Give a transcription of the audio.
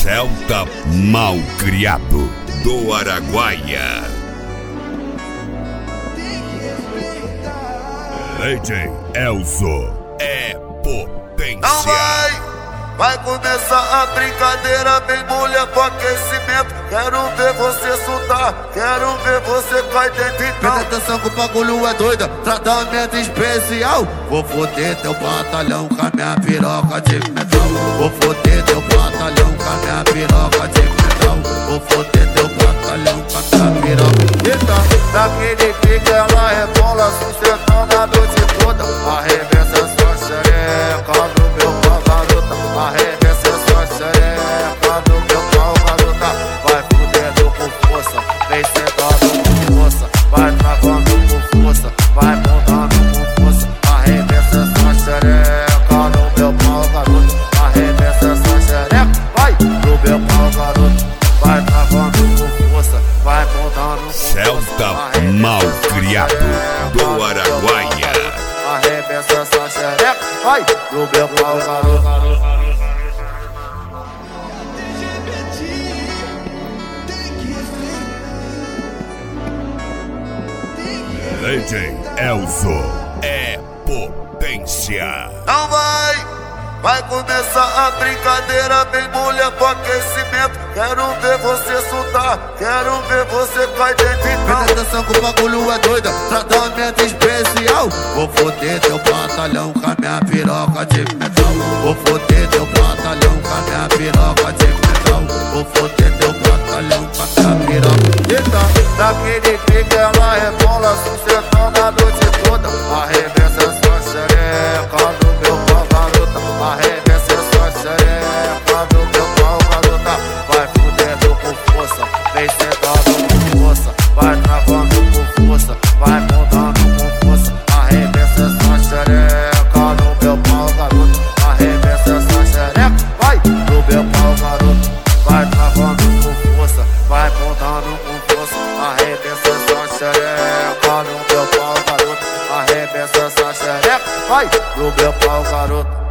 Celta Malcriado do Araguaia. DJ Elzo é potência. Não vai começar a brincadeira, bem mulher pro aquecimento. Quero ver você soltar, quero ver você cair dentro então. Presta atenção que o bagulho é doida, tratamento especial. Vou foder teu batalhão com a minha piroca de metal. Vou foder teu batalhão com a minha piroca de metal. Vou foder teu batalhão com a minha piroca de metal. Daquele pique ela rebola, sustentando a noite toda. Arremessa sua xereca no meu pau, garota. Arremessa sua xereca no meu pau, garota. Vai fudendo com força, vem sentando com força. Vai travando com força, vai montando com força. Arremessa sua xereca no meu pau, garota. Arremessa sua xereca, vai no meu pau, garota. Vai travando com força, vai montando com força. Celta Malcriado do Araguaia. Arremessa essa xereca, vai no meu pau, garoto. DJ Elzo é potência. Não vai começar a brincadeira, bem mulher pro aquecimento. Quero ver você soltar, quero ver você cair dentro então. Presta atenção que o bagulho é doida, tratamento especial. Vou foder teu batalhão com a minha piroca de metal. Vou foder teu batalhão com a minha piroca de metal. Vou foder teu batalhão com a minha piroca de metal. Daquele pique ela rebola, sustentando a noite toda. Arremessa sua xereca no meu pau, garota. Arremessa sua xereca no meu pau, garota. Vai fudendo com força, vem sentando com força. Vai travando com força, vai montando com força. Arremessa sua xereca no meu pau, garota. Arremessa sua xereca, vai no meu pau, garota. Vai travando com força, vai montando com força. Arremessa sua xereca no meu pau, garota. Arremessa sua xereca, vai no meu pau, garota.